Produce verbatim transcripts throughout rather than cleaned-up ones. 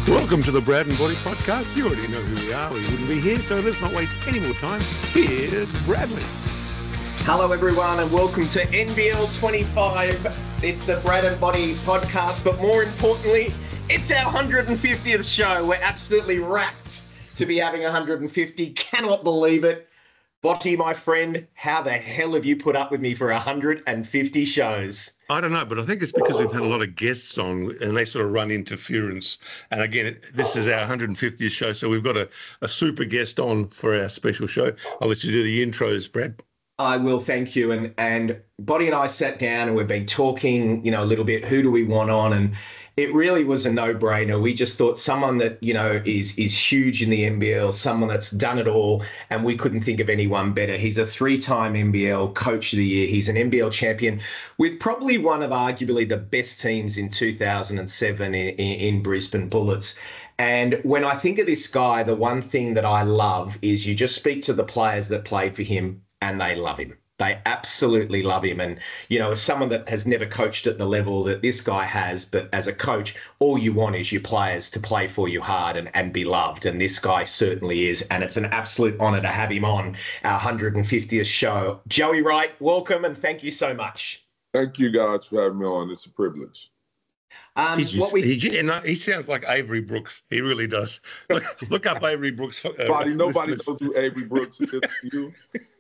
Welcome to the Brad and Body Podcast. You already know who we are. We wouldn't be here, so let's not waste any more time. Here's Bradley. Hello, everyone, and welcome to N B L twenty-five. It's the Brad and Body Podcast, but more importantly, it's our one hundred fiftieth show. We're absolutely rapt to be having one hundred fifty. Cannot believe it. Botty, my friend, how the hell have you put up with me for one hundred fifty shows? I don't know, but I think it's because we've had a lot of guests on and they sort of run interference. And again, this is our one hundred fiftieth show, so we've got a, a super guest on for our special show. I'll let you do the intros, Brad. I will, thank you. And and Botty and I sat down and we've been talking, you know, a little bit, who do we want on? And it really was a no-brainer. We just thought someone that, you know, is is huge in the N B L, someone that's done it all, and we couldn't think of anyone better. He's a three-time N B L Coach of the Year. He's an N B L champion with probably one of arguably the best teams in two thousand seven in, in, in Brisbane Bullets. And when I think of this guy, the one thing that I love is you just speak to the players that played for him and they love him. They absolutely love him. And, you know, as someone that has never coached at the level that this guy has, but as a coach, all you want is your players to play for you hard and, and be loved. And this guy certainly is. And it's an absolute honour to have him on our one hundred fiftieth show. Joey Wright, welcome and thank you so much. Thank you guys for having me on. It's a privilege. Um, Just, what we... he, you know, he sounds like Avery Brooks. He really does. Look, look up Avery Brooks. Uh, Nobody, nobody listeners. knows who Avery Brooks is. You.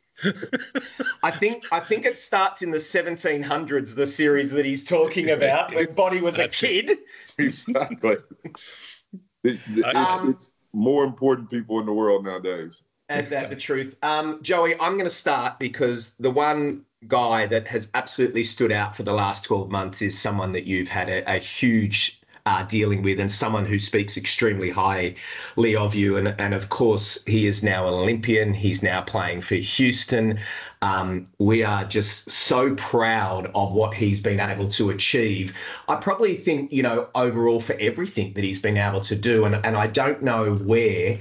I think I think it starts in the seventeen hundreds, the series that he's talking about, when Botty was a kid. Exactly. It, it, Um, it's more important people in the world nowadays. And that the truth. Um, Joey, I'm going to start because the one guy that has absolutely stood out for the last twelve months is someone that you've had a, a huge uh, dealing with and someone who speaks extremely highly of you. And, and of course, he is now an Olympian. He's now playing for Houston. Um, we are just so proud of what he's been able to achieve. I probably think, you know, overall for everything that he's been able to do. And, and I don't know where...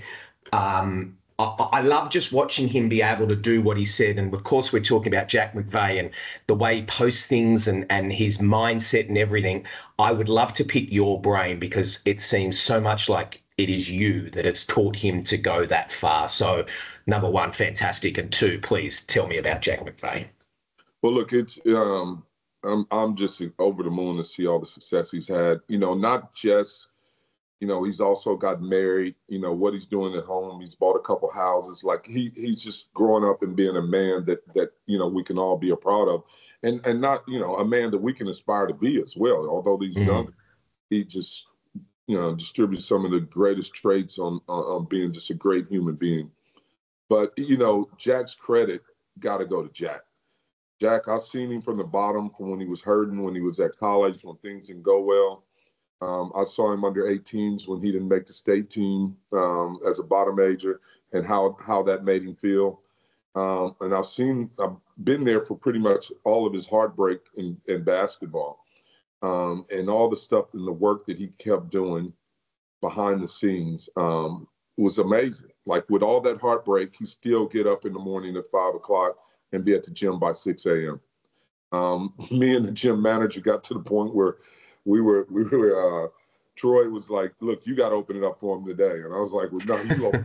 Um, I love just watching him be able to do what he said. And of course, we're talking about Jack McVeigh and the way he posts things and, and his mindset and everything. I would love to pick your brain because it seems so much like it is you that it's taught him to go that far. So number one, fantastic. And two, please tell me about Jack McVeigh. Well, look, it's um, I'm, I'm just over the moon to see all the success he's had. You know, not just You know, he's also got married, you know, what he's doing at home. He's bought a couple houses. Like he he's just growing up and being a man that, that you know, we can all be a proud of. And and not, you know, a man that we can aspire to be as well. Although he's mm-hmm. young, he just, you know, distributes some of the greatest traits on, on, on being just a great human being. But, you know, Jack's credit got to go to Jack. Jack, I've seen him from the bottom, from when he was hurting, when he was at college, when things didn't go well. Um, I saw him under eighteens when he didn't make the state team um, as a bottom major and how how that made him feel. Um, and I've seen, I've been there for pretty much all of his heartbreak in, in basketball um, and all the stuff and the work that he kept doing behind the scenes um, was amazing. Like with all that heartbreak, he still get up in the morning at five o'clock and be at the gym by six a.m. Um, me and the gym manager got to the point where We were, we were, uh, Troy was like, look, you got to open it up for him today. And I was like, well, no, you open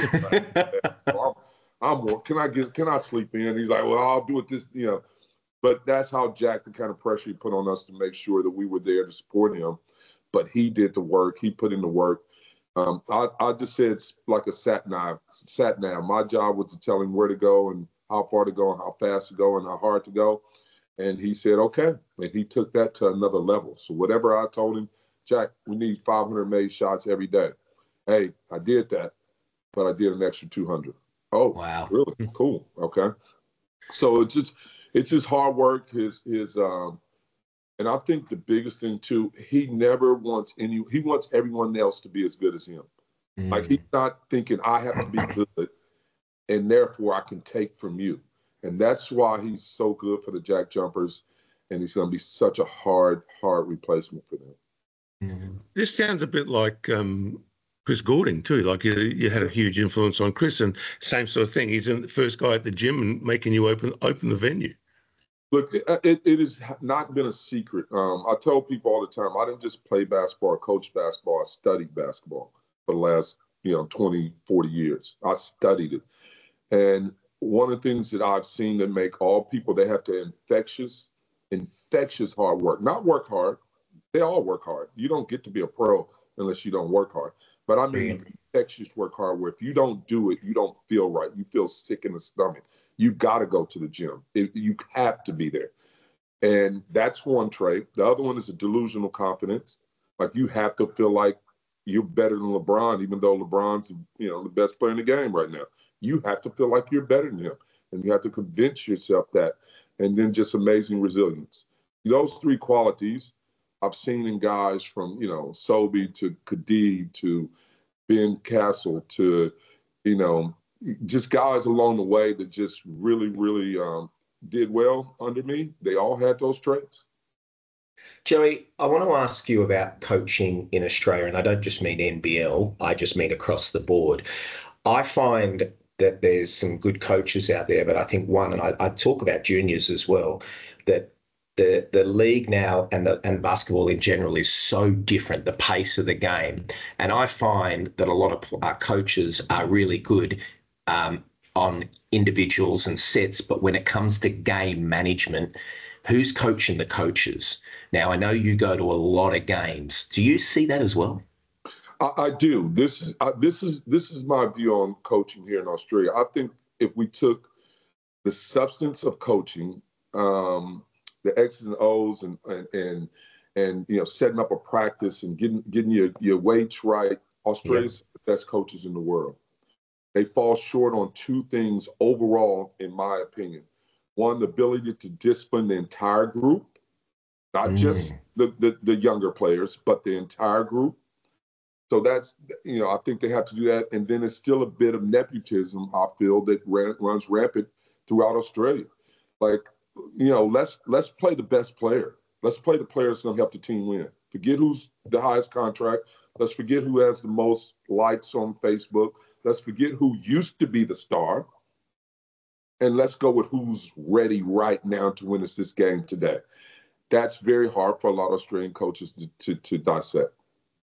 it up. I'm, I'm, can I get, can I sleep in? He's like, well, I'll do it this, you know. But that's how Jack, the kind of pressure he put on us to make sure that we were there to support him. But he did the work. He put in the work. Um, I, I just said it's like a sat nav. Sat nav. My job was to tell him where to go and how far to go and how fast to go and how hard to go. And he said, okay. And he took that to another level. So whatever I told him, Jack, we need five hundred made shots every day. Hey, I did that, but I did an extra two hundred. Oh, wow. Really? Cool. Okay. So it's just, it's his hard work, his, his, um, and I think the biggest thing too, he never wants any, he wants everyone else to be as good as him. Mm. Like he's not thinking I have to be good and therefore I can take from you. And that's why he's so good for the Jack Jumpers, and he's going to be such a hard, hard replacement for them. Mm-hmm. This sounds a bit like um, Chris Gordon too. Like you, you had a huge influence on Chris, and same sort of thing. He's the first guy at the gym and making you open open the venue. Look, it, it, it has not been a secret. Um, I tell people all the time, I didn't just play basketball or coach basketball. I studied basketball for the last, you know, twenty, forty years. I studied it. And one of the things that I've seen that make all people, they have to infectious, infectious hard work. Not work hard. They all work hard. You don't get to be a pro unless you don't work hard. But I mean, infectious work hard where if you don't do it, you don't feel right. You feel sick in the stomach. You got to go to the gym. It, you have to be there. And that's one trait. The other one is a delusional confidence. Like you have to feel like you're better than LeBron, even though LeBron's, you know, the best player in the game right now. You have to feel like you're better than him. And you have to convince yourself that. And then just amazing resilience. Those three qualities I've seen in guys from, you know, Sobey to Khabib to Ben Castle to, you know, just guys along the way that just really, really um, did well under me. They all had those traits. Joey, I want to ask you about coaching in Australia, and I don't just mean N B L, I just mean across the board. I find that there's some good coaches out there, but I think one, and I, I talk about juniors as well, that the the league now and the and basketball in general is so different, the pace of the game. And I find that a lot of our coaches are really good um, on individuals and sets, but when it comes to game management, who's coaching the coaches? Now, I know you go to a lot of games. Do you see that as well? I, I do. This is uh, this is this is my view on coaching here in Australia. I think if we took the substance of coaching, um, the X's and O's, and and and, and you know, setting up a practice and getting getting your your weights right, Australia's yeah. the best coaches in the world. They fall short on two things overall, in my opinion. One, the ability to discipline the entire group, not mm. just the, the the younger players, but the entire group. So that's, you know, I think they have to do that. And then it's still a bit of nepotism, I feel, that ran, runs rampant throughout Australia. Like, you know, let's let's play the best player. Let's play the player that's going to help the team win. Forget who's the highest contract. Let's forget who has the most likes on Facebook. Let's forget who used to be the star. And let's go with who's ready right now to win us this game today. That's very hard for a lot of Australian coaches to, to, to dissect.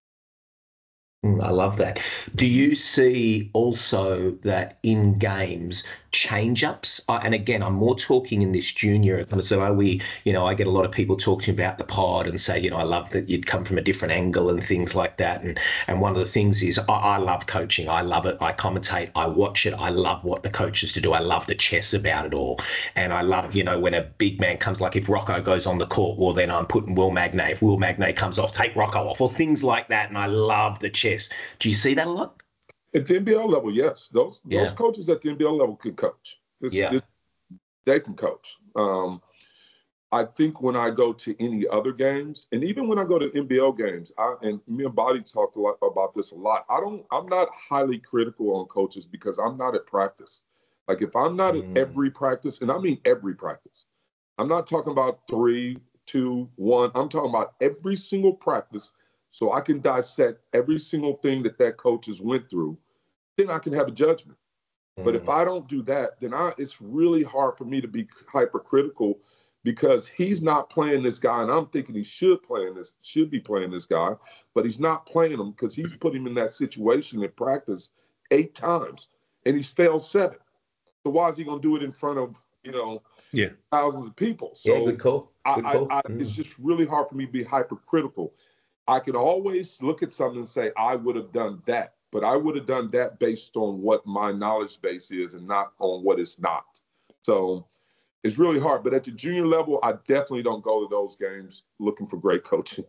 I love that. Do you see also that in games change-ups? And again, I'm more talking in this junior. So are we, you know, I get a lot of people talking about the pod and say, you know, I love that you'd come from a different angle and things like that. And and one of the things is I, I love coaching. I love it. I commentate. I watch it. I love what the coaches to do. I love the chess about it all. And I love, you know, when a big man comes, like if Rocco goes on the court, well, then I'm putting Will Magnay. If Will Magnay comes off, take Rocco off, or things like that. And I love the chess. Do you see that a lot? At the N B L level, yes. Those yeah. those coaches at the N B L level can coach. It's, yeah. it, they can coach. Um, I think when I go to any other games, and even when I go to N B L games, I, and me and Bobby talked a lot about this a lot. I don't. I'm not highly critical on coaches because I'm not at practice. Like if I'm not mm. at every practice, and I mean every practice, I'm not talking about three, two, one. I'm talking about every single practice. So I can dissect every single thing that that coach has went through, then I can have a judgment. Mm. But if I don't do that, then I, it's really hard for me to be hypercritical because he's not playing this guy, and I'm thinking he should play this, should be playing this guy, but he's not playing him because he's put him in that situation in practice eight times, and he's failed seven. So why is he going to do it in front of, you know, yeah. thousands of people? So yeah, good call. Good I, call. I, I, mm. it's just really hard for me to be hypercritical. I can always look at something and say, I would have done that, but I would have done that based on what my knowledge base is and not on what it's not. So it's really hard. But at the junior level, I definitely don't go to those games looking for great coaching.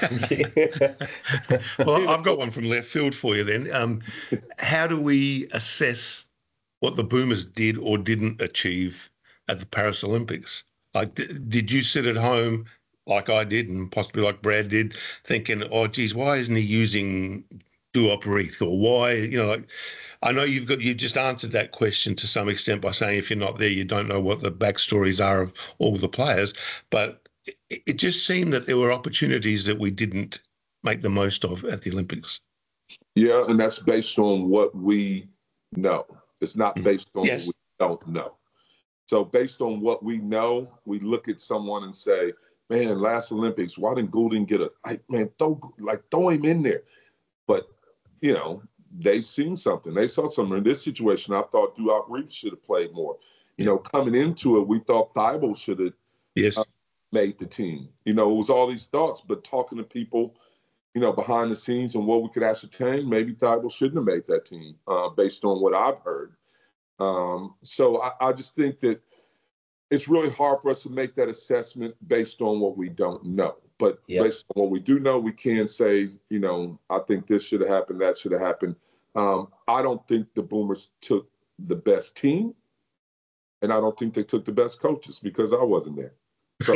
Well, I've got one from left field for you then. Um, how do we assess what the Boomers did or didn't achieve at the Paris Olympics? Like, d- did you sit at home like I did and possibly like Brad did, thinking, oh, geez, why isn't he using duop-reath, or why, you know, like, I know you've got, you just answered that question to some extent by saying if you're not there, you don't know what the backstories are of all the players, but it, it just seemed that there were opportunities that we didn't make the most of at the Olympics. Yeah, and that's based on what we know. It's not based on yes. what we don't know. So based on what we know, we look at someone and say, man, last Olympics, why didn't Goulding get a, like, man, throw, like, throw him in there. But, you know, they seen something. They saw something. In this situation, I thought Duop Reeves should have played more. You know, coming into it, we thought Thibault should have yes. uh, made the team. You know, it was all these thoughts, but talking to people, you know, behind the scenes and what we could ascertain, maybe Thibault shouldn't have made that team uh, based on what I've heard. Um, so I, I just think that it's really hard for us to make that assessment based on what we don't know. But yep. based on what we do know, we can say, you know, I think this should have happened, that should have happened. Um, I don't think the Boomers took the best team, and I don't think they took the best coaches because I wasn't there. So,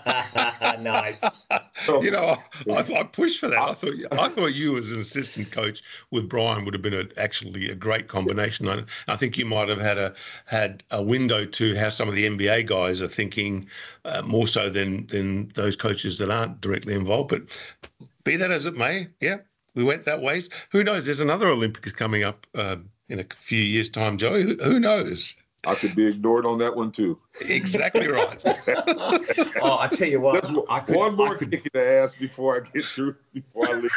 nice. So, you know, I, I, I pushed for that. I thought I thought you as an assistant coach with Brian would have been a, actually a great combination. I, I think you might have had a had a window to how some of the N B A guys are thinking uh, more so than than those coaches that aren't directly involved. But be that as it may, yeah, we went that ways. Who knows? There's another Olympics coming up uh, in a few years' time, Joey. Who, who knows? I could be ignored on that one too. Exactly right. Oh, I tell you what, That's I could, one more I could, kick in the ass before I get through. Before I leave.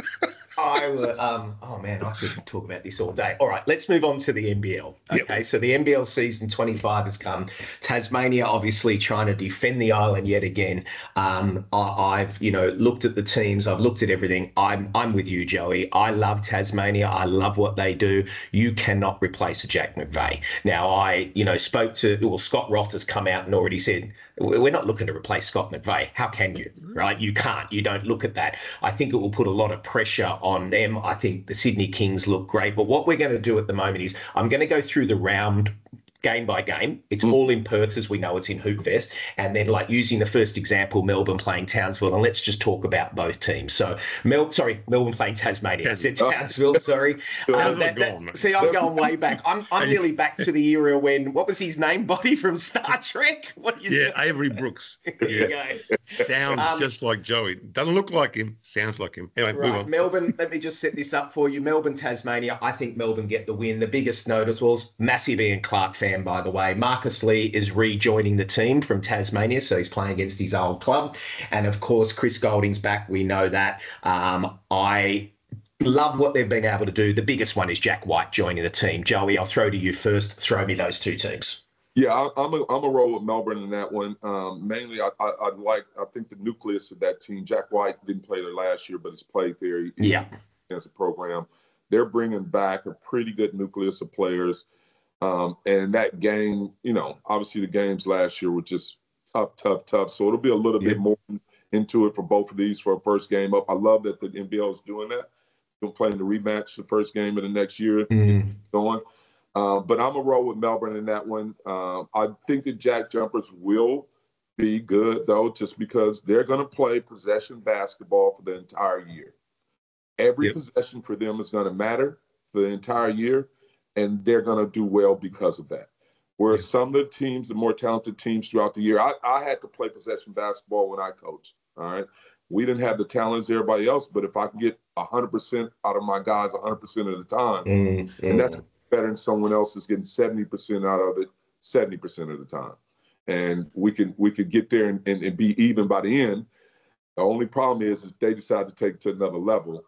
I would, um, oh man, I could talk about this all day. All right, let's move on to the N B L. Okay, yep. So the N B L season twenty-five has come. Tasmania obviously trying to defend the island yet again. Um, I, I've you know looked at the teams. I've looked at everything. I'm I'm with you, Joey. I love Tasmania. I love what they do. You cannot replace a Jack McVeigh. Now I. You know, spoke to, well, Scott Roth has come out and already said, we're not looking to replace Scott McVeigh. How can you, right? You can't. You don't look at that. I think it will put a lot of pressure on them. I think the Sydney Kings look great. But what we're going to do at the moment is I'm going to go through the round game by game. It's mm. all in Perth, as we know it's in Hoopfest. And then, like, using the first example, Melbourne playing Townsville. And let's just talk about both teams. So, Mel, sorry, Melbourne playing Tasmania. I said Townsville, sorry. um, that, that, see, I'm going way back. I'm I'm nearly back to the era when, what was his name, Buddy, from Star Trek? What do you Yeah, say? Avery Brooks. There yeah. you go. Sounds um, just like Joey. Doesn't look like him. Sounds like him. Anyway, right, move on. Melbourne, let me just set this up for you. Melbourne, Tasmania. I think Melbourne get the win. The biggest notice was massive Ian Clark fan, by the way. Marcus Lee is rejoining the team from Tasmania, so he's playing against his old club. And, of course, Chris Golding's back. We know that. Um, I love what they've been able to do. The biggest one is Jack White joining the team. Joey, I'll throw to you first. Throw me those two teams. Yeah, I, I'm a I'm a roll with Melbourne in that one. Um, mainly, I, I I like I think the nucleus of that team. Jack White didn't play there last year, but he's played there. He, yeah, as a program, they're bringing back a pretty good nucleus of players. Um, and that game, you know, obviously the games last year were just tough, tough, tough. So it'll be a little yeah. bit more into it for both of these for a first game up. I love that the N B L is doing that. They're playing the rematch the first game of the next year mm-hmm. going. Uh, but I'm a roll with Melbourne in that one. Uh, I think the Jack Jumpers will be good, though, just because they're going to play possession basketball for the entire year. Every yep. possession for them is going to matter for the entire year. And they're going to do well because of that. Whereas some of the teams, the more talented teams throughout the year, I, I had to play possession basketball when I coached, all right? We didn't have the talent as everybody else, but if I can get one hundred percent out of my guys one hundred percent of the time, mm-hmm. and that's better than someone else is getting seventy percent out of it seventy percent of the time. And we can we could get there and, and, and be even by the end. The only problem is if they decide to take it to another level,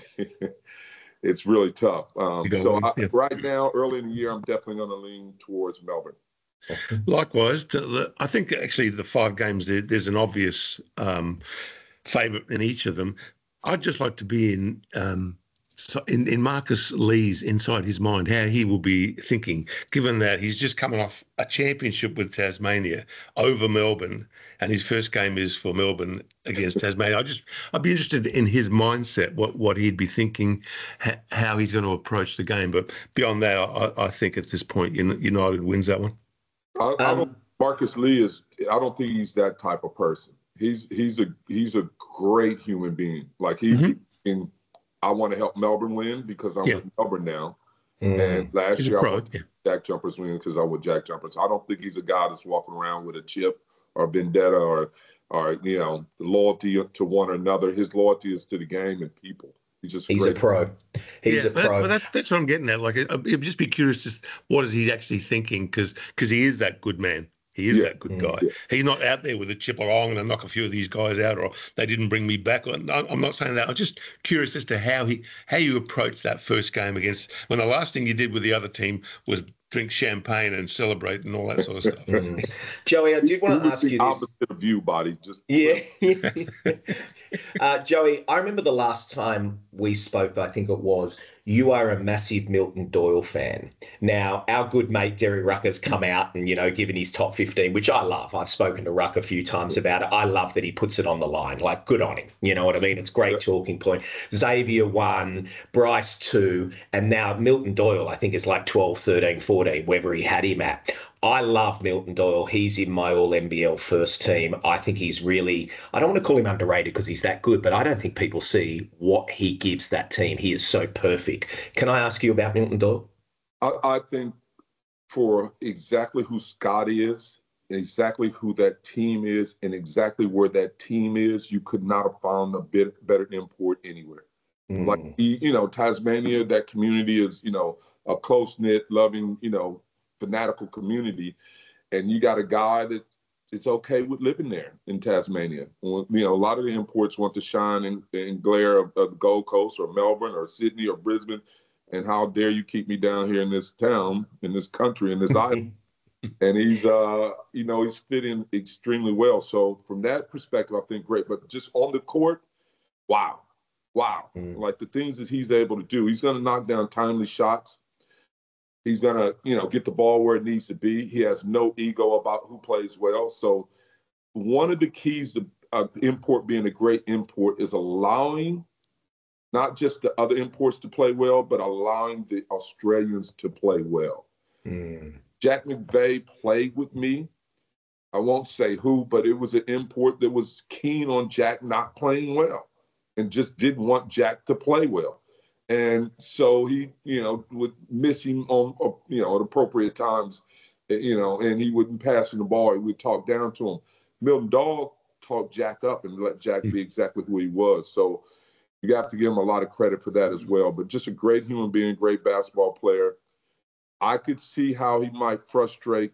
it's really tough. Um, so I, yeah. right now, early in the year, I'm definitely going to lean towards Melbourne. Likewise, I think actually the five games, there's an obvious um, favourite in each of them. I'd just like to be in, um, in in Marcus Lee's inside his mind, how he will be thinking, given that he's just coming off a championship with Tasmania over Melbourne, and his first game is for Melbourne against Tasmania. I just, I'd be interested in his mindset, what what he'd be thinking, ha, how he's going to approach the game. But beyond that, I, I think at this point, United wins that one. I, I don't, Marcus Lee is. I don't think he's that type of person. He's he's a he's a great human being. Like he's mm-hmm. in. I want to help Melbourne win because I'm yeah. with Melbourne now. Mm. And last he's year I want yeah. Jack Jumpers win because I'm with Jack Jumpers. I don't think he's a guy that's walking around with a chip or vendetta or, or you know, loyalty to one another. His loyalty is to the game and people. He's just He's great. a pro. He's yeah, a pro. But that's that's what I'm getting at. Like, it, it'd just be curious to what is he actually thinking, because because he is that good man. He is Yeah. that good guy. Yeah. He's not out there with a chip, or, oh, I'm going to knock a few of these guys out, or they didn't bring me back. I'm not saying that. I'm just curious as to how he how you approached that first game against, when the last thing you did with the other team was drink champagne and celebrate and all that sort of stuff. Mm. Joey, I did want to ask you this. Opposite of you, buddy. Just Yeah. uh, Joey, I remember the last time we spoke, I think it was, you are a massive Milton Doyle fan. Now, our good mate Derek Rucker's come out and, you know, given his top fifteen, which I love. I've spoken to Rucker a few times about it. I love that he puts it on the line. Like, good on him. You know what I mean? It's a great talking point. Xavier one, Bryce two, and now Milton Doyle, I think it's like twelve, thirteen, fourteen, wherever he had him at. I love Milton Doyle. He's in my all N B L first team. I think he's really, I don't want to call him underrated because he's that good, but I don't think people see what he gives that team. He is so perfect. Can I ask you about Milton Doyle? I, I think for exactly who Scotty is, exactly who that team is, and exactly where that team is, you could not have found a bit better import anywhere. Mm. Like, you know, Tasmania, that community is, you know, a close-knit, loving, you know, fanatical community, and you got a guy that is okay with living there in Tasmania. You know, a lot of the imports want to shine and, and glare of, of the Gold Coast or Melbourne or Sydney or Brisbane, and how dare you keep me down here in this town, in this country, in this island. And he's, uh, you know, he's fitting extremely well. So from that perspective, I think great. But just on the court, wow, wow. Mm. Like the things that he's able to do, he's going to knock down timely shots. He's going to, you know, get the ball where it needs to be. He has no ego about who plays well. So one of the keys to uh, import being a great import is allowing not just the other imports to play well, but allowing the Australians to play well. Mm. Jack McVeigh played with me. I won't say who, but it was an import that was keen on Jack not playing well and just didn't want Jack to play well. And so he, you know, would miss him on, you know, at appropriate times, you know, and he wouldn't pass him the ball. He would talk down to him. Milton Doyle talked Jack up and let Jack be exactly who he was. So you have to give him a lot of credit for that as well. But just a great human being, great basketball player. I could see how he might frustrate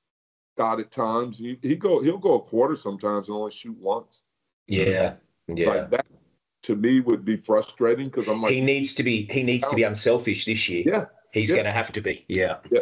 God at times. He he go he'll go a quarter sometimes and only shoot once. Yeah, yeah. Like that, to me, would be frustrating because I'm like, he needs to be he needs to be unselfish this year. Yeah, he's yeah. going to have to be. Yeah, yeah.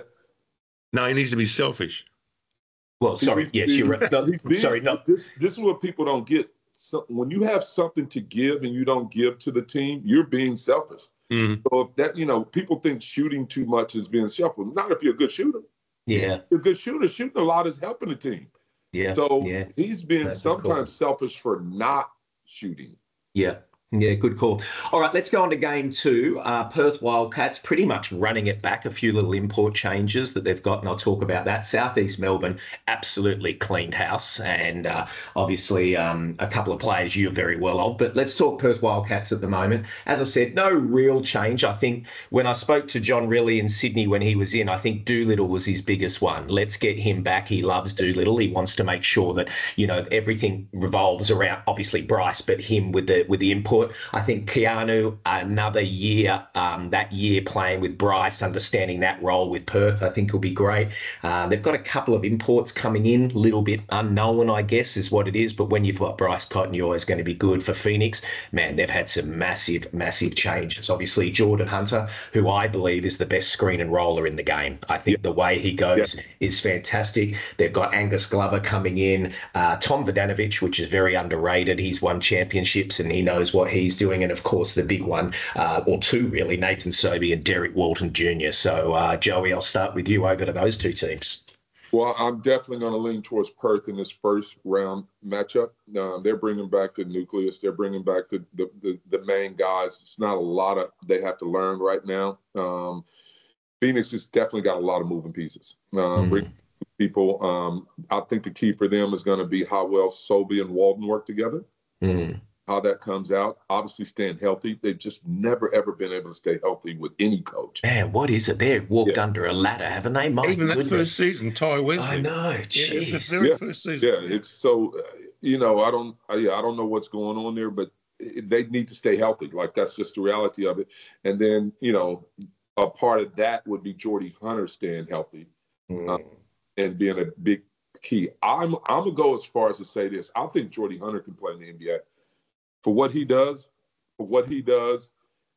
No, he needs to be selfish. Well, sorry. He's, yes, he's, you're right. No, being, sorry, no. This this is what people don't get. So when you have something to give and you don't give to the team, you're being selfish. Mm-hmm. So if that, you know, people think shooting too much is being selfish. Not if you're a good shooter. Yeah, if you're a good shooter. Shooting a lot is helping the team. Yeah. So yeah. he's being That's sometimes cool. selfish for not shooting. Yeah. Yeah, good call. All right, let's go on to game two. Uh, Perth Wildcats pretty much running it back. A few little import changes that they've got, and I'll talk about that. Southeast Melbourne absolutely cleaned house, and uh, obviously um, a couple of players you're very well of. But let's talk Perth Wildcats at the moment. As I said, no real change. I think when I spoke to John Riley in Sydney when he was in, I think Doolittle was his biggest one. Let's get him back. He loves Doolittle. He wants to make sure that, you know, everything revolves around obviously Bryce, but him with the with the import. I think Keanu, another year, um, that year playing with Bryce, understanding that role with Perth, I think will be great. Uh, they've got a couple of imports coming in, a little bit unknown, I guess, is what it is. But when you've got Bryce Cotton, you're always going to be good for Phoenix. Man, they've had some massive, massive changes. Obviously, Jordan Hunter, who I believe is the best screen and roller in the game. I think yeah. the way he goes yeah. is fantastic. They've got Angus Glover coming in, uh, Tom Vodanovic, which is very underrated. He's won championships and he knows what he's doing. And of course, the big one, uh, or two really, Nathan Sobey and Derek Walton Junior So, uh, Joey, I'll start with you over to those two teams. Well, I'm definitely going to lean towards Perth in this first round matchup. Uh, they're bringing back the nucleus. They're bringing back the, the, the, the main guys. It's not a lot of they have to learn right now. Um, Phoenix has definitely got a lot of moving pieces. Uh, mm. People, um, I think the key for them is going to be how well Sobey and Walton work together. Mm. How that comes out. Obviously staying healthy. They've just never, ever been able to stay healthy with any coach. Man, what is it? They've walked yeah. under a ladder, haven't they? My Even goodness. that first season, Ty Wesley. I know, jeez. Yeah, it's the very yeah. first season. Yeah, it's so, uh, you know, I don't, uh, yeah, I don't know what's going on there, but they need to stay healthy. Like, that's just the reality of it. And then, you know, a part of that would be Jordy Hunter staying healthy mm. uh, and being a big key. I'm I'm gonna go as far as to say this. I think Jordy Hunter can play in the N B A for what he does. For what he does,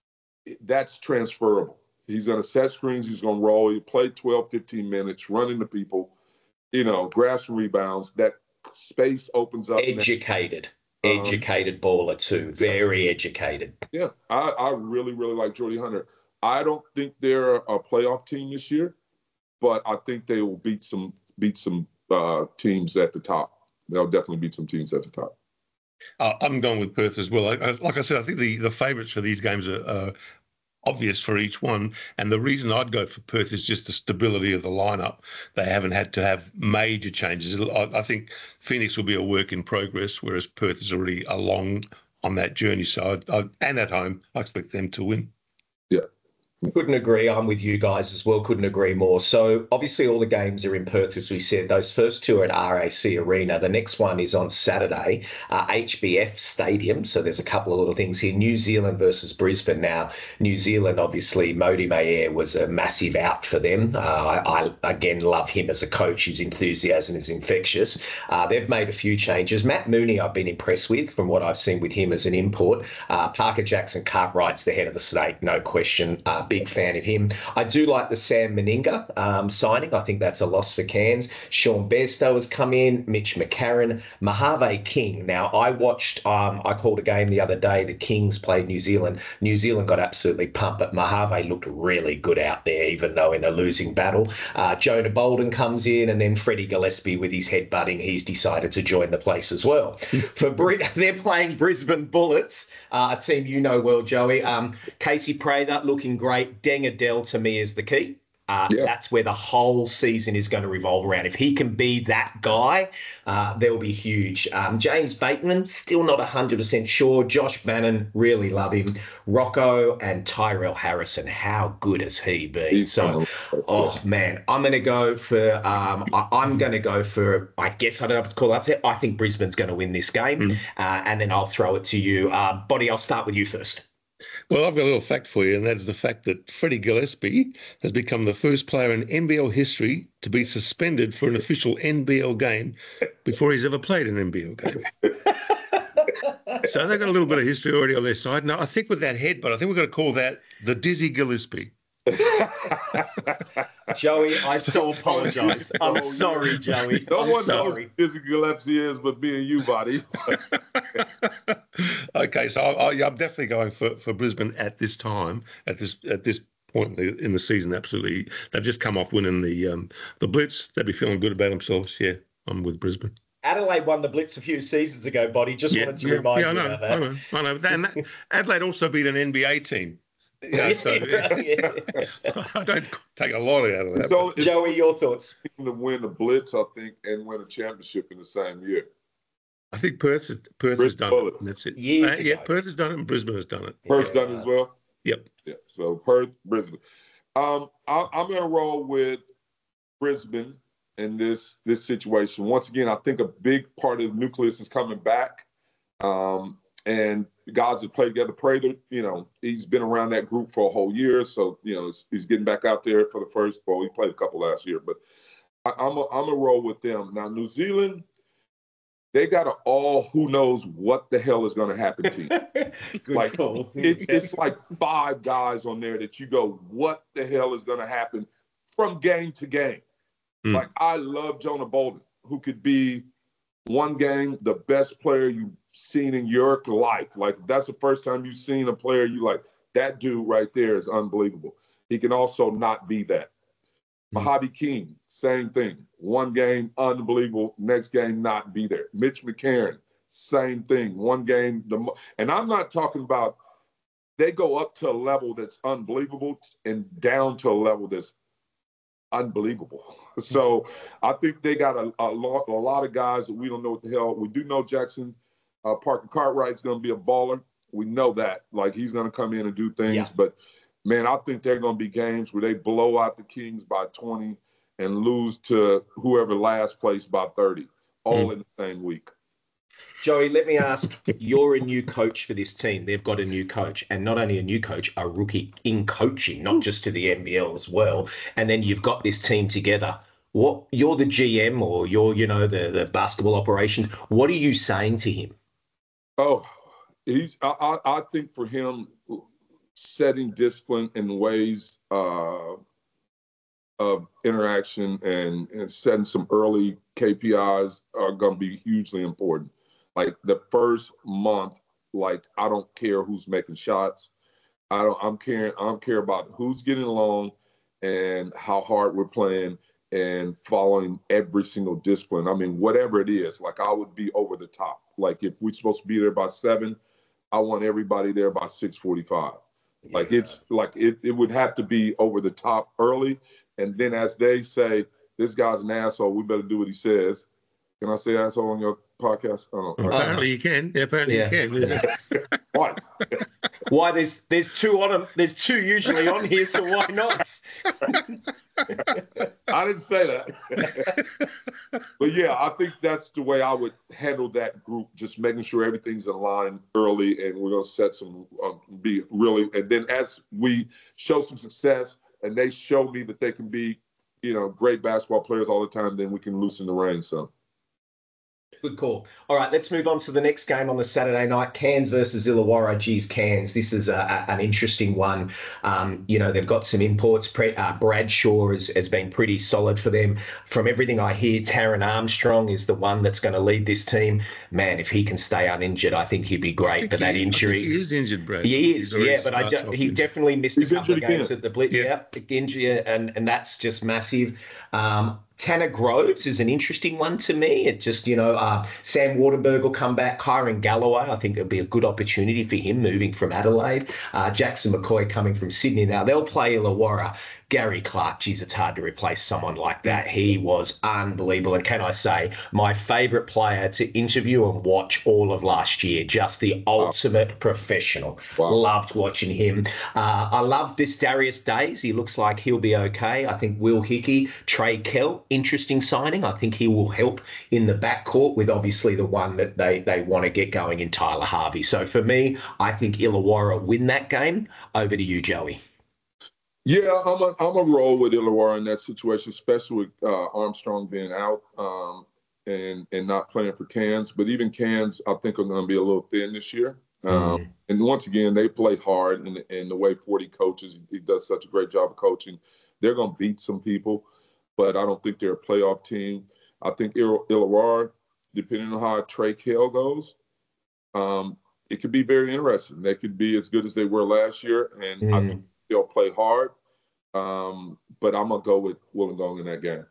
that's transferable. He's gonna set screens. He's gonna roll. He play twelve, fifteen minutes, running the people. You know, grab some rebounds. That space opens up. Educated, um, educated baller too. Very educated. Yeah, I, I really, really like Jordy Hunter. I don't think they're a playoff team this year, but I think they will beat some beat some uh, teams at the top. They'll definitely beat some teams at the top. Uh, I'm going with Perth as well. I, like I said, I think the, the favourites for these games are uh, obvious for each one. And the reason I'd go for Perth is just the stability of the lineup. They haven't had to have major changes. I, I think Phoenix will be a work in progress, whereas Perth is already along on that journey. So, I, I, and at home, I expect them to win. Yeah. Couldn't agree. I'm with you guys as well. Couldn't agree more. So obviously all the games are in Perth, as we said. Those first two are at R A C Arena. The next one is on Saturday, uh, H B F Stadium. So there's a couple of little things here. New Zealand versus Brisbane. Now, New Zealand, obviously, Mody Mayer was a massive out for them. Uh, I, I, again, love him as a coach. His enthusiasm is infectious. Uh, they've made a few changes. Matt Mooney, I've been impressed with from what I've seen with him as an import. Uh, Parker Jackson Cartwright's the head of the snake, no question. Uh, big fan of him. I do like the Sam Meninga um, signing. I think that's a loss for Cairns. Sean Bairstow has come in. Mitch McCarron. Mojave King. Now, I watched, um, I called a game the other day. The Kings played New Zealand. New Zealand got absolutely pumped, but Mojave looked really good out there, even though in a losing battle. Uh, Jonah Bolden comes in, and then Freddie Gillespie with his head butting. He's decided to join the place as well. For Brit- They're playing Brisbane Bullets, uh, a team you know well, Joey. Um, Casey Prather looking great. Deng Adele to me is the key. Uh, yeah. That's where the whole season is going to revolve around. If he can be that guy, uh, they'll be huge. Um, James Bateman, still not one hundred percent sure. Josh Bannon, really love him. Rocco and Tyrell Harrison, how good has he been? He's so, oh, man, I'm going to go for, um, I, I'm going to go for, I guess I don't have to call upset. I think Brisbane's going to win this game. Mm. Uh, and then I'll throw it to you. Uh, Boddy, I'll start with you first. Well, I've got a little fact for you, and that's the fact that Freddie Gillespie has become the first player in N B L history to be suspended for an official N B L game before he's ever played an N B L game. So they've got a little bit of history already on their side. Now, I think with that headbutt, I think we're going to call that the Dizzy Gillespie. Joey, I so apologise. I'm sorry, Joey. No I'm one sorry. knows who Dizzy Gillespie is but me and you, buddy. Okay, so I, I, I'm definitely going for, for Brisbane at this time, at this at this point in the, in the season. Absolutely, they've just come off winning the um, the Blitz. They'd be feeling good about themselves. Yeah, I'm with Brisbane. Adelaide won the Blitz a few seasons ago, Boddy. Just yeah, wanted to yeah, remind yeah, you I know, about that. I know, I know. And that, Adelaide also beat an N B A team. Yeah, so, yeah. I don't take a lot out of that. So, Joey, your thoughts? To win the Blitz, I think, and win a championship in the same year. I think Perth, Perth has done Bullets. it. And that's it. Years uh, yeah, ago. Perth has done it, and Brisbane has done it. Perth's yeah. done it as well. Yep. Yeah. So Perth, Brisbane. Um, I, I'm going to roll with Brisbane in this this situation. Once again, I think a big part of the nucleus is coming back. Um, And guys that play together, Prather, you know, he's been around that group for a whole year. So, you know, he's, he's getting back out there for the first, well, he played a couple last year, but I, I'm a, I'm a roll with them. Now, New Zealand, they got an all who knows what the hell is going to happen to you. Like, call. it's, it's like five guys on there that you go, what the hell is going to happen from game to game? Mm. Like, I love Jonah Bolden, who could be one game the best player you've seen in your life. Like, that's the first time you've seen a player you like, that dude right there is unbelievable. He can also not be that. Mm-hmm. Mojave King, same thing. One game, unbelievable. Next game, not be there. Mitch McCarron, same thing. One game, the and I'm not talking about they go up to a level that's unbelievable and down to a level that's unbelievable. So I think they got a, a, lot, a lot of guys that we don't know what the hell. We do know Jackson uh, Parker Cartwright's going to be a baller. We know that. Like, he's going to come in and do things. Yeah. But, man, I think they're going to be games where they blow out the Kings by twenty and lose to whoever last place by thirty, all mm. in the same week. Joey, let me ask, you're a new coach for this team. They've got a new coach, and not only a new coach, a rookie in coaching, not just to the N B L as well. And then you've got this team together. What you're the G M or you're, you know, the, the basketball operations. What are you saying to him? Oh, he's I, I, I think for him, setting discipline in ways uh, of interaction and, and setting some early K P Is are going to be hugely important. Like the first month, like I don't care who's making shots. I don't. I'm caring. I'm care about who's getting along and how hard we're playing and following every single discipline. I mean, whatever it is. Like I would be over the top. Like if we're supposed to be there by seven, I want everybody there by six forty-five. Yeah. Like it's like it. It would have to be over the top early, and then as they say, this guy's an asshole. We better do what he says. Can I say asshole on your podcast? Oh, no. Apparently you can. Yeah, apparently yeah. you can. What? Why? There's there's two on them. There's two usually on here, so why not? I didn't say that. But yeah, I think that's the way I would handle that group. Just making sure everything's in line early, and we're gonna set some uh, be really. And then as we show some success, and they show me that they can be, you know, great basketball players all the time, then we can loosen the reins. So. Good call. All right, let's move on to the next game on the Saturday night, Cairns versus Illawarra. Geez, Cairns, this is a, a, an interesting one. Um, you know, they've got some imports. Pre, uh, Bradshaw has, has been pretty solid for them. From everything I hear, Taron Armstrong is the one that's going to lead this team. Man, if he can stay uninjured, I think he'd be great. But that he, injury... he is injured, Brad. He is, yeah, but I ju- he definitely missed He's a couple of games again. at the Blitz. Yeah, yeah injury, and, and that's just massive. Um, Tanner Groves is an interesting one to me. It just, you know, uh, Sam Waterberg will come back. Kyron Galloway, I think it'll be a good opportunity for him moving from Adelaide. Uh, Jackson McCoy coming from Sydney. Now, they'll play Illawarra. Gary Clark, geez, it's hard to replace someone like that. He was unbelievable. And can I say, my favourite player to interview and watch all of last year, just the ultimate wow. professional. Wow. Loved watching him. Uh, I love this Darius Days. He looks like he'll be okay. I think Will Hickey, Trey Kell, interesting signing. I think he will help in the backcourt with obviously the one that they, they want to get going in Tyler Harvey. So for me, I think Illawarra win that game. Over to you, Joey. Yeah, I'm a I'm a roll with Illawarra in that situation, especially with uh, Armstrong being out um, and and not playing for Cairns. But even Cairns, I think, are going to be a little thin this year. Um, mm. And once again, they play hard, and, and the way Forty coaches, he does such a great job of coaching. They're going to beat some people, but I don't think they're a playoff team. I think Ill- Illawarra, depending on how Trey Kell goes, um, it could be very interesting. They could be as good as they were last year, and mm. I think they'll play hard, um, but I'm going to go with Wollongong in that game.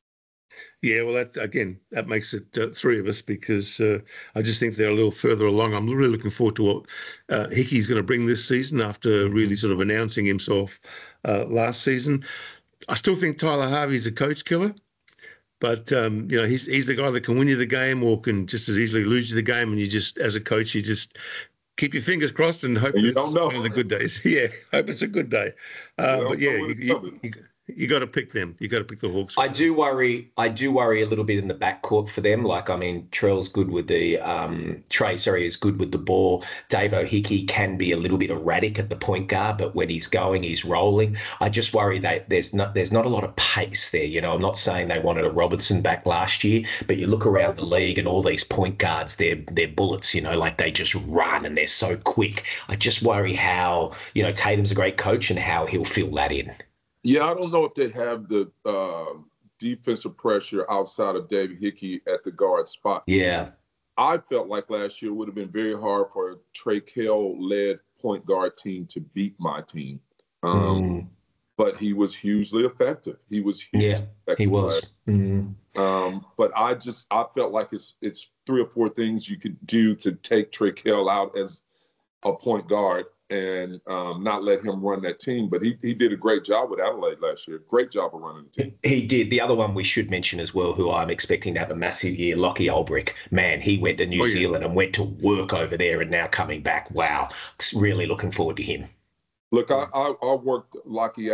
Yeah, well, that again, that makes it uh, three of us because uh, I just think they're a little further along. I'm really looking forward to what uh, Hickey's going to bring this season after really sort of announcing himself uh, last season. I still think Tyler Harvey's a coach killer, but, um, you know, he's he's the guy that can win you the game or can just as easily lose you the game, and you just, as a coach, you just keep your fingers crossed and hope and you it's don't know. one of the good days. Yeah, hope it's a good day. Uh, but, yeah, you, you, you, you got to pick them. You got to pick the Hawks. I do worry. I do worry a little bit in the backcourt for them. Like, I mean, Trell's good with the um, Trey. Sorry, is good with the ball. Dave O'Hickey can be a little bit erratic at the point guard, but when he's going, he's rolling. I just worry that there's not there's not a lot of pace there. You know, I'm not saying they wanted a Robertson back last year, but you look around the league and all these point guards, they're they're bullets. You know, like they just run and they're so quick. I just worry how you know Tatum's a great coach and how he'll fill that in. Yeah, I don't know if they have the uh, defensive pressure outside of David Hickey at the guard spot. Yeah. I felt like last year would have been very hard for a Trey Kell-led point guard team to beat my team. Um, mm. But he was hugely effective. He was hugely yeah, effective. he was. Mm. Um, but I just I felt like it's it's three or four things you could do to take Trey Kell out as a point guard and um, not let him run that team. But he he did a great job with Adelaide last year. Great job of running the team. He did. The other one we should mention as well, who I'm expecting to have a massive year, Lockie Olbrich. Man, he went to New oh, yeah. Zealand and went to work over there and now coming back. Wow. Really looking forward to him. Look, I, I, I worked Lockie out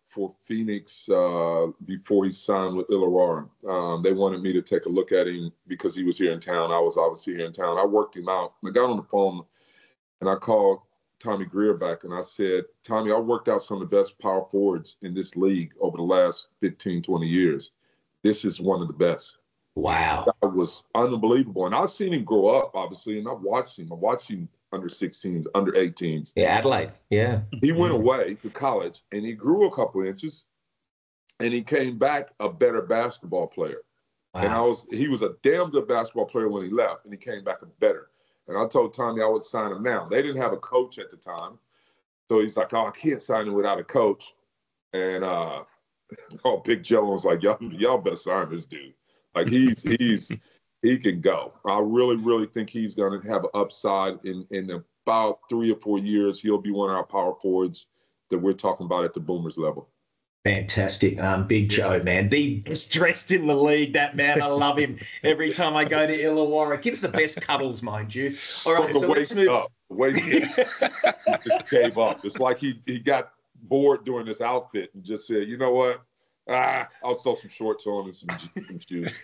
for Phoenix uh, before he signed with Illawarra. Um, they wanted me to take a look at him because he was here in town. I was obviously here in town. I worked him out. I got on the phone and I called Tommy Greer back and I said, Tommy, I worked out some of the best power forwards in this league over the last fifteen, twenty years. This is one of the best. Wow. That was unbelievable. And I've seen him grow up, obviously, and I've watched him. I've watched him under sixteens, under eighteens. Yeah, Adelaide. Yeah. He went away to college and he grew a couple inches and he came back a better basketball player. Wow. And I was he was a damn good basketball player when he left and he came back a better. And I told Tommy I would sign him now. They didn't have a coach at the time. So he's like, oh, I can't sign him without a coach. And uh oh, Big Joe was like, y'all, y'all better sign this dude. Like he's he's he can go. I really, really think he's going to have an upside in, in about three or four years. He'll be one of our power forwards that we're talking about at the Boomers level. Fantastic. Um, Big Joe, man. The best dressed in the league, that man. I love him. Every time I go to Illawarra, gives the best cuddles, mind you. All right, From so the let's waist move. up. The waist up. He just gave up. It's like he, he got bored doing this outfit and just said, you know what? Ah, I'll throw some shorts on and some, some shoes.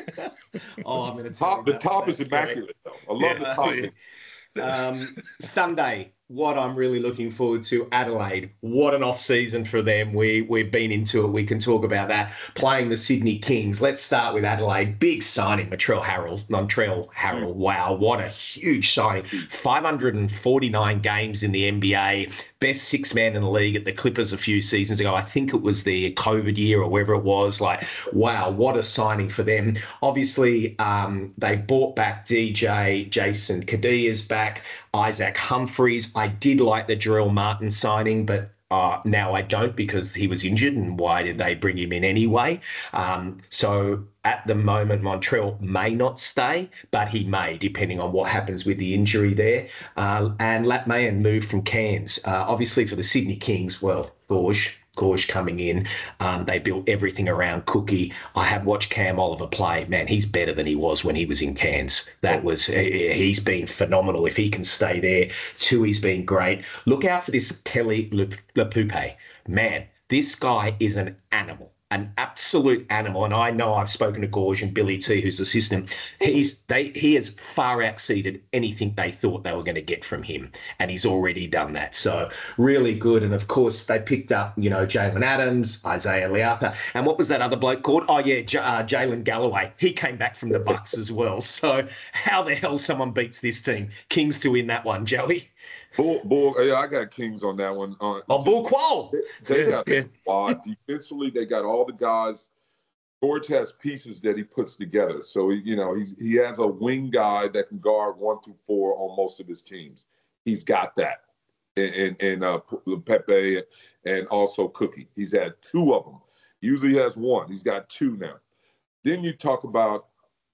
Oh, I'm going to top, The top is immaculate, though. I love yeah. the top. Um, Sunday, what I'm really looking forward to, Adelaide. What an off season for them. We we've been into it. We can talk about that. Playing the Sydney Kings. Let's start with Adelaide. Big signing, Montreal Harrell. Montreal Harrell. Wow, what a huge signing. five hundred forty-nine games in the N B A. Best six man in the league at the Clippers a few seasons ago. I think it was the COVID year or wherever it was. Like, wow, what a signing for them. Obviously, um, they bought back D J, Jason Kadira's back, Isaac Humphries. I did like the Jarrell Martin signing, but uh, now I don't because he was injured, and why did they bring him in anyway? Um, so at the moment, Montreal may not stay, but he may, depending on what happens with the injury there. Uh, and Lat Mayen moved from Cairns. Uh, obviously for the Sydney Kings, well, Gorge, Gorge coming in. Um, they built everything around Cookie. I have watched Cam Oliver play. Man, he's better than he was when he was in Cairns. That was, he's been phenomenal. If he can stay there, Tui's been great. Look out for this Kelly Lapupe. Man, this guy is an animal. An absolute animal, and I know I've spoken to Gorge and Billy T, who's assistant. He's they he has far exceeded anything they thought they were going to get from him, and he's already done that. So really good. And of course, they picked up you know Jalen Adams, Isaiah Leatha, and what was that other bloke called? Oh yeah, J- uh, Jalen Galloway. He came back from the Bucks as well. So how the hell someone beats this team? Kings to win that one, Joey. Bull, Bull, yeah, I got Kings on that one. Uh, oh, Bull Qual. They, they got a lot. Defensively, they got all the guys. Gorge has pieces that he puts together. So, you know, he's he has a wing guy that can guard one through four on most of his teams. He's got that. And, and, and uh, Pepe and also Cookie. He's had two of them. Usually he has one. He's got two now. Then you talk about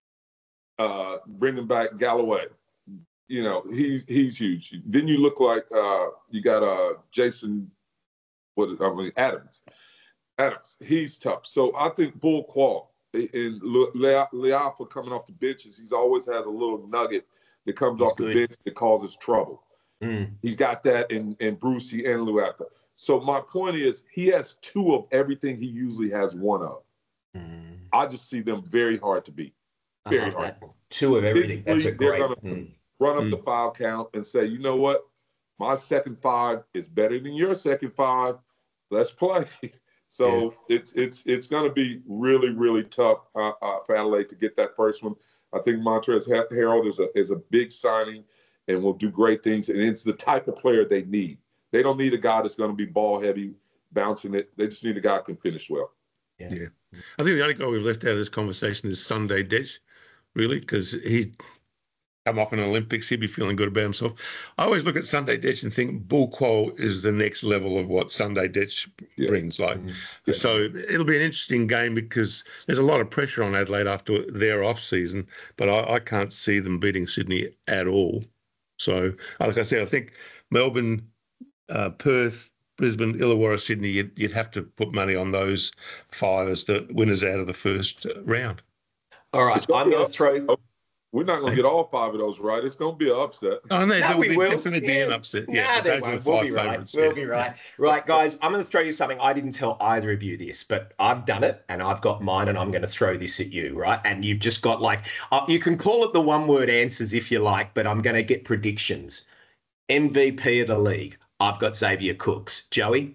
uh, bringing back Galloway. You know, he's he's huge. Then you look like uh, you got uh, Jason, what I mean Adams. Adams, he's tough. So I think Bull Qual and Leafa coming off the benches, he's always has a little nugget that comes he's off good. the bench that causes trouble. Mm. He's got that in in Brucey and Leafa. So my point is, he has two of everything he usually has one of. Mm. I just see them very hard to beat. Very hard. That. Two of everything. That's a great. Gonna, mm. Run up mm. the foul count and say, you know what? My second five is better than your second five. Let's play. So yeah. it's it's it's going to be really, really tough uh, uh, for Adelaide to get that first one. I think Montrezl Harrell is a is a big signing and will do great things. And it's the type of player they need. They don't need a guy that's going to be ball heavy, bouncing it. They just need a guy who can finish well. Yeah. yeah. I think the only guy we've left out of this conversation is Sunday Dech, really, because he – come up in the Olympics, he'd be feeling good about himself. I always look at Sunday Dech and think Bull Qual is the next level of what Sunday Dech yeah. brings. Like, mm-hmm. yeah. So it'll be an interesting game because there's a lot of pressure on Adelaide after their off season, but I, I can't see them beating Sydney at all. So, like I said, I think Melbourne, uh, Perth, Brisbane, Illawarra, Sydney, you'd, you'd have to put money on those five as the winners out of the first round. All right, I'm going to throw. we're not going to get all five of those right. It's going to be an upset. Oh, no, No, there we will be, will. definitely be Yeah. an upset. Nah, Yeah, but they those are won't. the We'll five be right. favourites. We'll yeah. be right. Right, guys, I'm going to throw you something. I didn't tell either of you this, but I've done it and I've got mine and I'm going to throw this at you, right? And you've just got like, uh, you can call it the one-word answers if you like, but I'm going to get predictions. M V P of the league. I've got Xavier Cooks. Joey?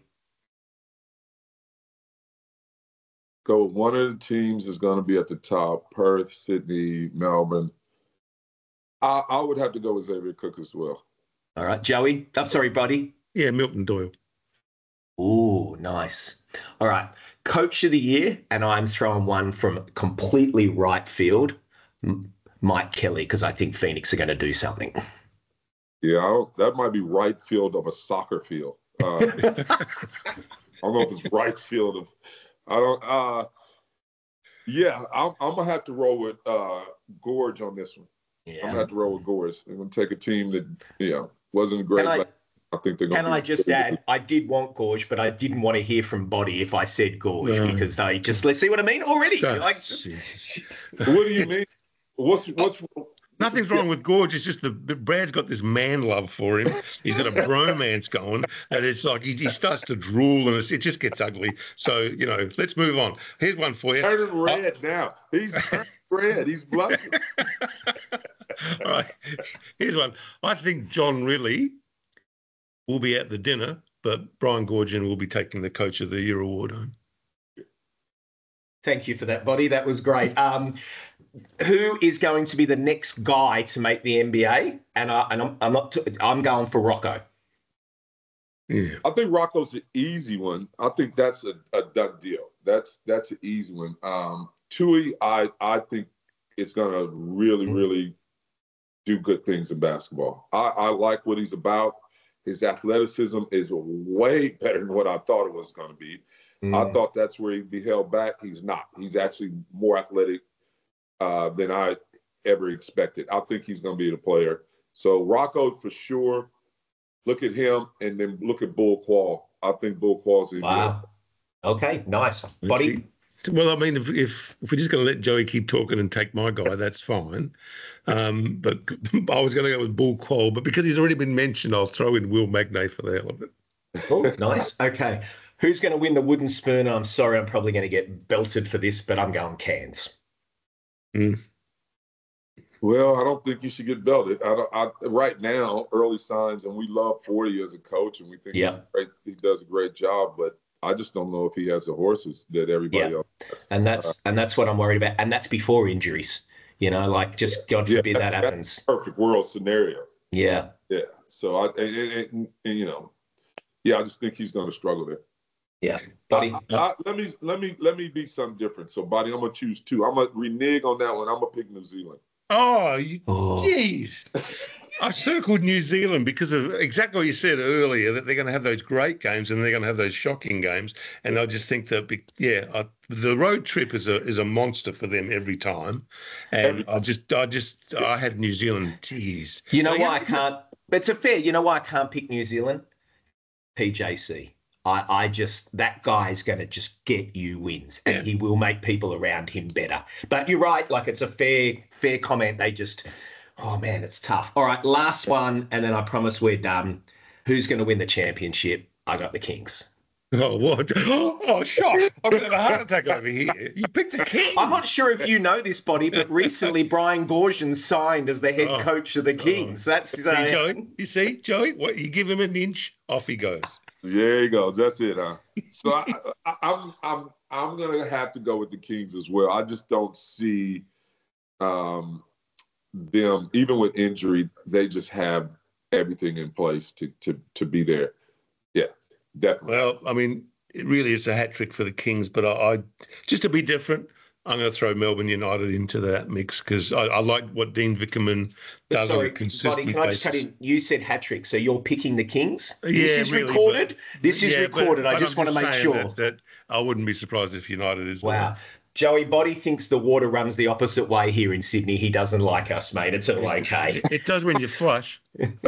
Go. One of the teams is going to be at the top. Perth, Sydney, Melbourne. I, I would have to go with Xavier Cook as well. All right, Joey. I'm sorry, buddy. Yeah, Milton Doyle. Ooh, nice. All right. Coach of the year, and I'm throwing one from completely right field, M- Mike Kelly, because I think Phoenix are going to do something. Yeah, I don't, that might be right field of a soccer field. Uh, I don't know if it's right field of. I don't. Uh, yeah, I'm, I'm gonna have to roll with uh, Gorge on this one. I'm Yeah. gonna have to roll with Gorge. I'm gonna take a team that you know wasn't great. Can I- but I think they're gonna. Can be I just add, I did want Gorge, but I didn't want to hear from Body if I said Gorge No. because they just, let's see what I mean already. So- like, Jesus. What do you mean? What's what's Nothing's wrong with Gorge. It's just the, the Brad's got this man love for him. He's got a bromance going, and it's like he, he starts to drool, and it's, it just gets ugly. So you know, let's move on. Here's one for you. turning red now? He's turning red. He's blushing. All right, here's one. I think John Riley will be at the dinner, but Brian Gorgian will be taking the Coach of the Year award home. Thank you for that, Body. That was great. Um, who is going to be the next guy to make the N B A? And, I, and I'm, I'm not. T- I'm going for Rocco. Yeah. I think Rocco's an easy one. I think that's a, a done deal. That's that's an easy one. Um, Tui, I I think is gonna really really do good things in basketball. I, I like what he's about. His athleticism is way better than what I thought it was going to be. Mm. I thought that's where he'd be held back. He's not. He's actually more athletic uh, than I ever expected. I think he's going to be the player. So Rocco for sure. Look at him, and then look at Bull Quall. I think Bull Quall's in Wow. Okay, nice. Body. Well, I mean, if if, if we're just going to let Joey keep talking and take my guy, that's fine. Um, but I was going to go with Bull Quall, but because he's already been mentioned, I'll throw in Will Magnay for the hell of it. Oh, nice. Okay. Who's going to win the wooden spoon? I'm sorry, I'm probably going to get belted for this, but I'm going Cairns. Mm. Well, I don't think you should get belted. I, don't, I right now, early signs, and we love forty as a coach, and we think Yeah. he's great, he does a great job. But I just don't know if he has the horses that everybody Yeah. else has. And that's and that's what I'm worried about. And that's before injuries. You know, like just God Yeah, forbid that's- that that's happens. Perfect world scenario. Yeah. Yeah. So I, and, and, and, you know, yeah, I just think he's going to struggle there. Yeah. Buddy. I, I, let me let me let me be something different. So, buddy, I'm gonna choose two. I'm gonna renege on that one. I'm gonna pick New Zealand. Oh, you, Oh. jeez. I circled New Zealand because of exactly what you said earlier, that they're going to have those great games and they're going to have those shocking games. And I just think that, be- yeah, I, the road trip is a is a monster for them every time. And I just, I just, I had New Zealand. Jeez. You know Like, why I it's not- can't it's a fair, you know why I can't pick New Zealand? P J C. I, I just that guy's going to just get you wins, and Yeah. he will make people around him better. But you're right, like it's a fair fair comment. They just, oh man, it's tough. All right, last one, and then I promise we're done. Who's going to win the championship? I got the Kings. Oh, what? Oh, shock. I'm going to have a heart attack over here. You picked the king. I'm not sure if you know this, Body, but recently Brian Goorjian signed as the head Oh. coach of the Kings. That's See, uh, Joey? You see, Joey? What, you give him an inch, off he goes. There you go. That's it, huh? So I, I, I'm I'm I'm gonna have to go with the Kings as well. I just don't see um, them, even with injury, they just have everything in place to to to be there. Yeah, definitely. Well, I mean, it really is a hat trick for the Kings, but I, I just to be different, I'm going to throw Melbourne United into that mix because I, I like what Dean Vickerman does on Sorry, a consistent Buddy, can I just basis. cut in? You said hat trick, so you're picking the Kings? Yeah, this is really, recorded. This is Yeah, but- recorded. I but just I'm want to make saying sure. That, that I wouldn't be surprised if United is. Wow. Joey, Body thinks the water runs the opposite way here in Sydney. He doesn't like us, mate. It's all okay. It does when you flush.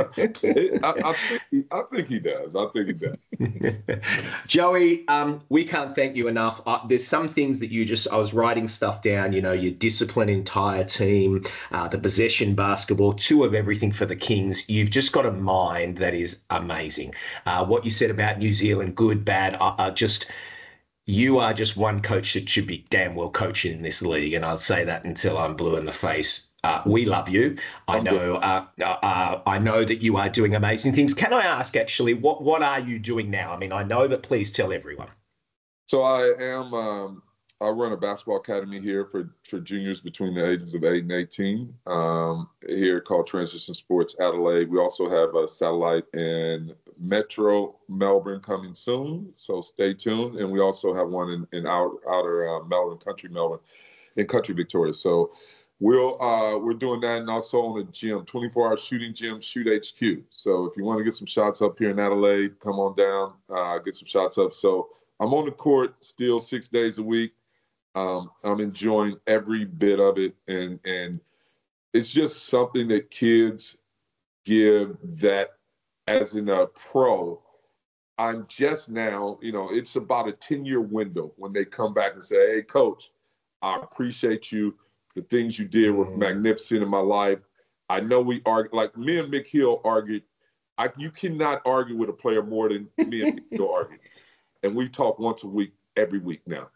It, I, I, think he, I think he does. I think he does. Joey, um, we can't thank you enough. Uh, there's some things that you just, I was writing stuff down, you know, your disciplined entire team, uh, the possession basketball, two of everything for the Kings. You've just got a mind that is amazing. Uh, what you said about New Zealand, good, bad, uh, uh, just... You are just one coach that should be damn well coaching in this league, and I'll say that until I'm blue in the face. Uh, we love you. I know. Uh, uh, I know that you are doing amazing things. Can I ask, actually, what what are you doing now? I mean, I know, but please tell everyone. So I am. Um, I run a basketball academy here for for juniors between the ages of eight and eighteen. Um, here called Transition Sports Adelaide. We also have a satellite in Metro Melbourne coming soon, so stay tuned. And we also have one in, in outer, outer uh, Melbourne, Country Melbourne, in Country Victoria. So we'll uh, we're doing that, and also on a gym, twenty-four hour shooting gym, Shoot H Q. So if you want to get some shots up here in Adelaide, come on down, uh, get some shots up. So I'm on the court still six days a week. Um, I'm enjoying every bit of it, and and it's just something that kids give that. As in a pro, I'm just now, you know, it's about a ten-year window when they come back and say, hey, coach, I appreciate you. The things you did were magnificent in my life. I know we argue, like me and Mick Hill argued. I, you cannot argue with a player more than me and Mick Hill argued. And we talk once a week, every week now.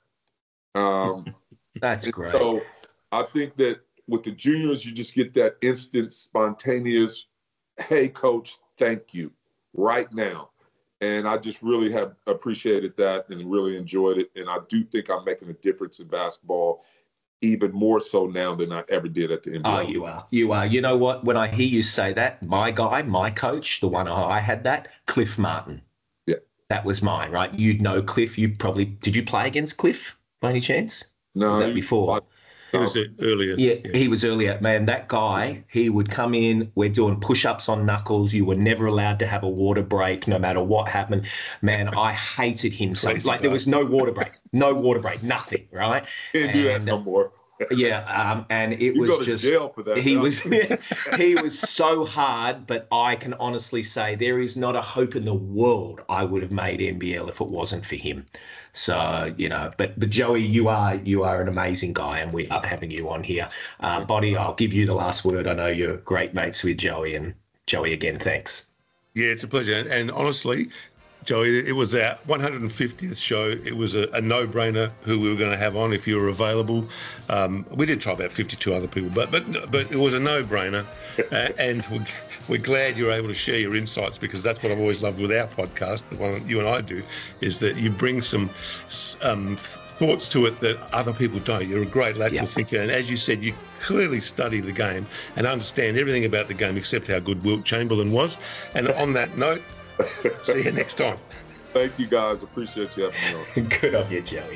Um, That's great. So I think that with the juniors, you just get that instant, spontaneous, hey, coach, thank you right now. And I just really have appreciated that and really enjoyed it. And I do think I'm making a difference in basketball, even more so now than I ever did at the N B A. Oh, you are. You are. You know what? When I hear you say that, my guy, my coach, the one I had that, Cliff Martin. Yeah. That was mine, right? You'd know Cliff. You probably, did you play against Cliff by any chance? No. Was that before? I, He was earlier. Yeah, yeah, he was earlier. Man, that guy, he would come in, we're doing push-ups on knuckles. You were never allowed to have a water break no matter what happened. Man, I hated him so. Like, there was no water break. No water break. Nothing, right? Can't do that no more. Yeah, um, and it you was go to just jail for that. he now. was he was so hard, but I can honestly say there is not a hope in the world I would have made N B L if it wasn't for him. So, you know, but but Joey, you are you are an amazing guy, and we love having you on here. Uh, Body, I'll give you the last word. I know you're great mates with Joey, and Joey, again, thanks. Yeah, it's a pleasure. And, and honestly, Joey, it was our one hundred fiftieth show. It was a, a no-brainer who we were going to have on if you were available. Um, we did try about fifty-two other people, but but but it was a no-brainer. uh, and we're, we're glad you're able to share your insights, because that's what I've always loved with our podcast, the one that you and I do, is that you bring some um, thoughts to it that other people don't. You're a great lateral Yeah. thinker. And as you said, you clearly study the game and understand everything about the game except how good Wilt Chamberlain was. And on that note, see you next time. Thank you, guys. Appreciate you having me on. Good on you, Joey.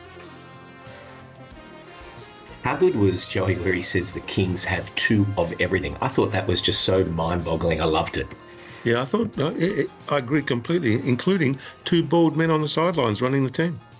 How good was Joey where he says the Kings have two of everything? I thought that was just so mind-boggling. I loved it. Yeah, I thought, I, I agree completely, including two bald men on the sidelines running the team.